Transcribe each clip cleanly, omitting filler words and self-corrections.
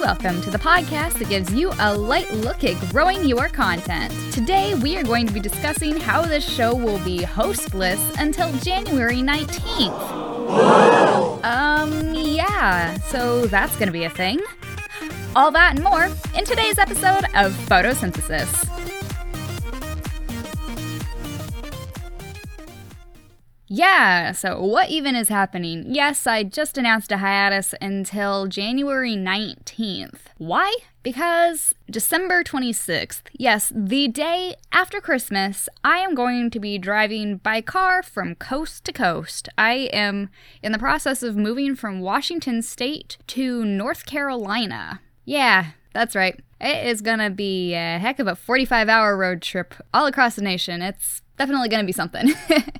welcome to the podcast that gives you a light look at growing your content. Today, we are going to be discussing how this show will be hostless until January 19th. Yeah, so that's going to be a thing. All that and more in today's episode of Photosynthesis. Yeah, so what even is happening? Yes, I just announced a hiatus until January 19th. Why? Because December 26th, yes, the day after Christmas, I am going to be driving by car from coast to coast. I am in the process of moving from Washington State to North Carolina. Yeah, that's right. It is gonna be a heck of a 45-hour road trip all across the nation. It's definitely gonna be something.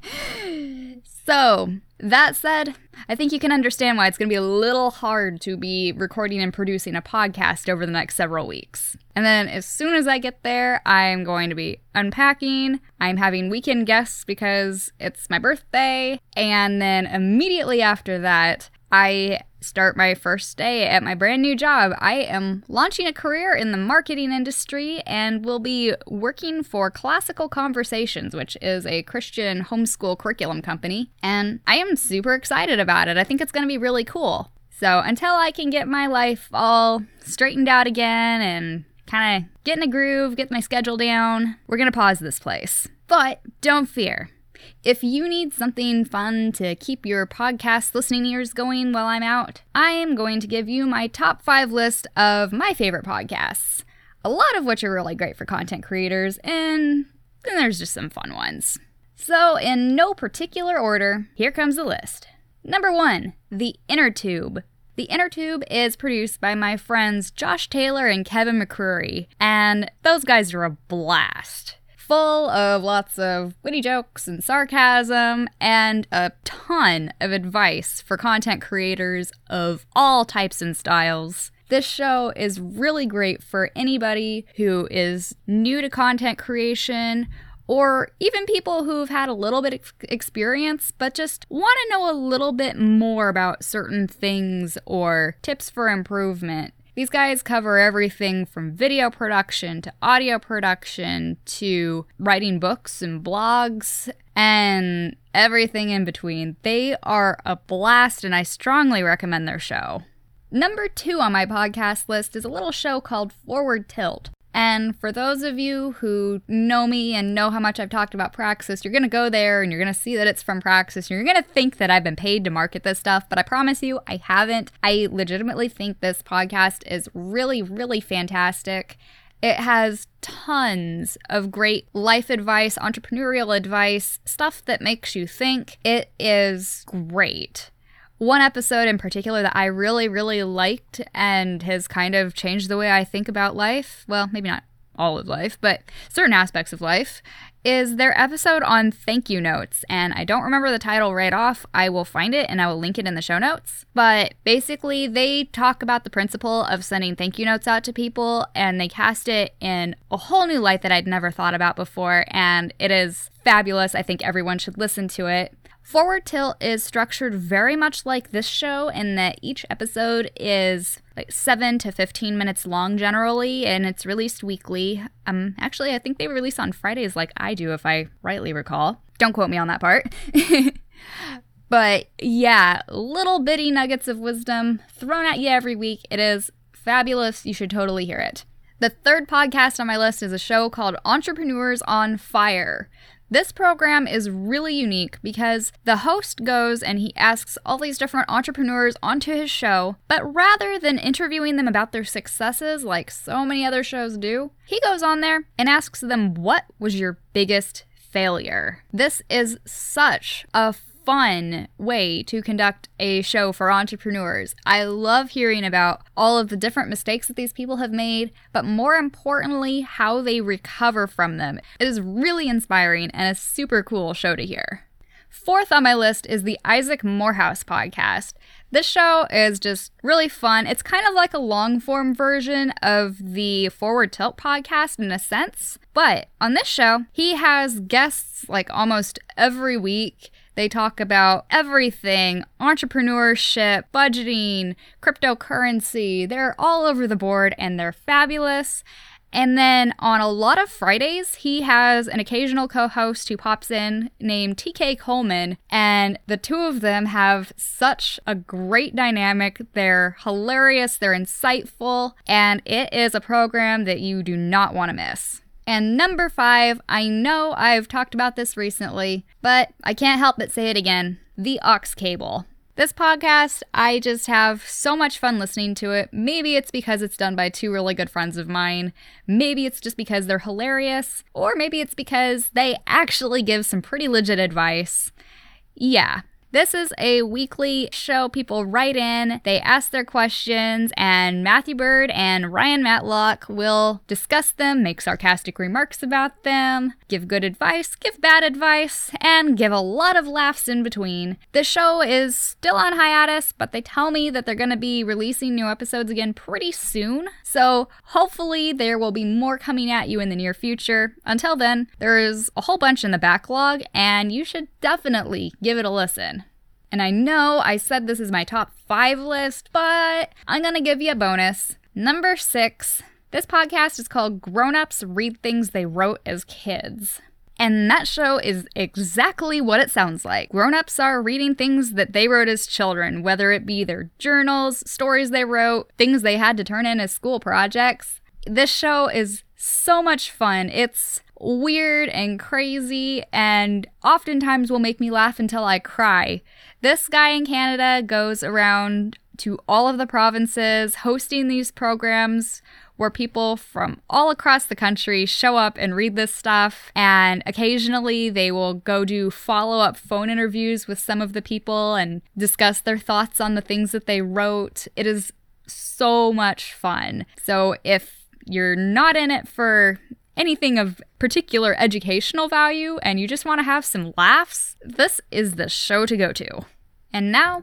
So, that said, I think you can understand why it's going to be a little hard to be recording and producing a podcast over the next several weeks. And then as soon as I get there, I'm going to be unpacking, I'm having weekend guests because it's my birthday, and then immediately after that, I start my first day at my brand new job. I am launching a career in the marketing industry and will be working for Classical Conversations, which is a Christian homeschool curriculum company. And I am super excited about it. I think it's going to be really cool. So until I can get my life all straightened out again and kind of get in a groove, get my schedule down, we're going to pause this place. But don't fear. If you need something fun to keep your podcast listening ears going while I'm out, I am going to give you my top 5 list of my favorite podcasts. A lot of which are really great for content creators, and then there's just some fun ones. So, in no particular order, here comes the list. Number 1, The Inner Tube. The Inner Tube is produced by my friends Josh Taylor and Kevin McCreary, and those guys are a blast. Full of lots of witty jokes and sarcasm and a ton of advice for content creators of all types and styles. This show is really great for anybody who is new to content creation or even people who've had a little bit of experience but just want to know a little bit more about certain things or tips for improvement. These guys cover everything from video production to audio production to writing books and blogs and everything in between. They are a blast and I strongly recommend their show. Number 2 on my podcast list is a little show called Forward Tilt. And for those of you who know me and know how much I've talked about Praxis, you're going to go there and you're going to see that it's from Praxis. And you're going to think that I've been paid to market this stuff, but I promise you I haven't. I legitimately think this podcast is really, really fantastic. It has tons of great life advice, entrepreneurial advice, stuff that makes you think. It is great. One episode in particular that I really, really liked and has kind of changed the way I think about life, well, maybe not all of life, but certain aspects of life, is their episode on thank you notes. And I don't remember the title right off. I will find it and I will link it in the show notes. But basically, they talk about the principle of sending thank you notes out to people, and they cast it in a whole new light that I'd never thought about before, and it is fabulous. I think everyone should listen to it. Forward Tilt is structured very much like this show in that each episode is like 7 to 15 minutes long generally, and it's released weekly. Actually, I think they release on Fridays like I do, if I rightly recall. Don't quote me on that part. But yeah, little bitty nuggets of wisdom thrown at you every week. It is fabulous. You should totally hear it. The third podcast on my list is a show called Entrepreneurs on Fire. This program is really unique because the host goes and he asks all these different entrepreneurs onto his show, but rather than interviewing them about their successes like so many other shows do, he goes on there and asks them, what was your biggest failure? This is such a fun way to conduct a show for entrepreneurs. I love hearing about all of the different mistakes that these people have made, but more importantly, how they recover from them. It is really inspiring and a super cool show to hear. Fourth on my list is the Isaac Morehouse podcast. This show is just really fun. It's kind of like a long-form version of the Forward Tilt podcast in a sense, but on this show, he has guests like almost every week They talk about everything, entrepreneurship, budgeting, cryptocurrency. They're all over the board and they're fabulous. And then on a lot of Fridays, he has an occasional co-host who pops in named TK Coleman, and the two of them have such a great dynamic. They're hilarious, they're insightful, and it is a program that you do not want to miss. And number 5, I know I've talked about this recently, but I can't help but say it again, The Aux Cable. This podcast, I just have so much fun listening to it. Maybe it's because it's done by 2 really good friends of mine. Maybe it's just because they're hilarious. Or maybe it's because they actually give some pretty legit advice. Yeah. This is a weekly show. People write in, they ask their questions, and Matthew Bird and Ryan Matlock will discuss them, make sarcastic remarks about them, give good advice, give bad advice, and give a lot of laughs in between. The show is still on hiatus, but they tell me that they're going to be releasing new episodes again pretty soon. So hopefully there will be more coming at you in the near future. Until then, there is a whole bunch in the backlog, and you should definitely give it a listen. And I know I said this is my top 5 list, but I'm gonna give you a bonus. Number 6, this podcast is called Grown-Ups Read Things They Wrote as Kids. And that show is exactly what it sounds like. Grown-ups are reading things that they wrote as children, whether it be their journals, stories they wrote, things they had to turn in as school projects. This show is so much fun. It's weird and crazy and oftentimes will make me laugh until I cry. This guy in Canada goes around to all of the provinces hosting these programs where people from all across the country show up and read this stuff, and occasionally they will go do follow-up phone interviews with some of the people and discuss their thoughts on the things that they wrote. It is so much fun. So if you're not in it for anything of particular educational value and you just want to have some laughs, this is the show to go to. And now,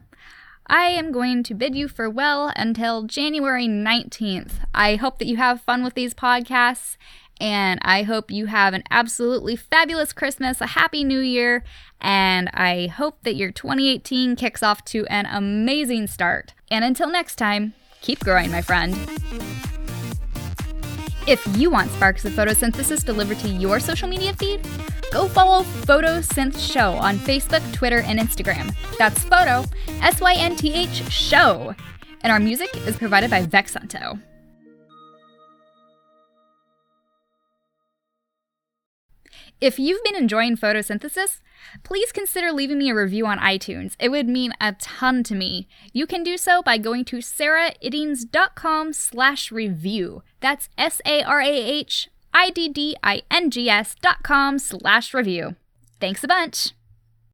I am going to bid you farewell until January 19th. I hope that you have fun with these podcasts, and I hope you have an absolutely fabulous Christmas, a happy new year, and I hope that your 2018 kicks off to an amazing start. And until next time, keep growing, my friend. If you want sparks of photosynthesis delivered to your social media feed, go follow Photosynth Show on Facebook, Twitter, and Instagram. That's Photo, SYNTH Show. And our music is provided by Vexanto. If you've been enjoying photosynthesis, please consider leaving me a review on iTunes. It would mean a ton to me. You can do so by going to sarahiddings.com/review. That's SARAHIDDINGS.com/review. Thanks a bunch.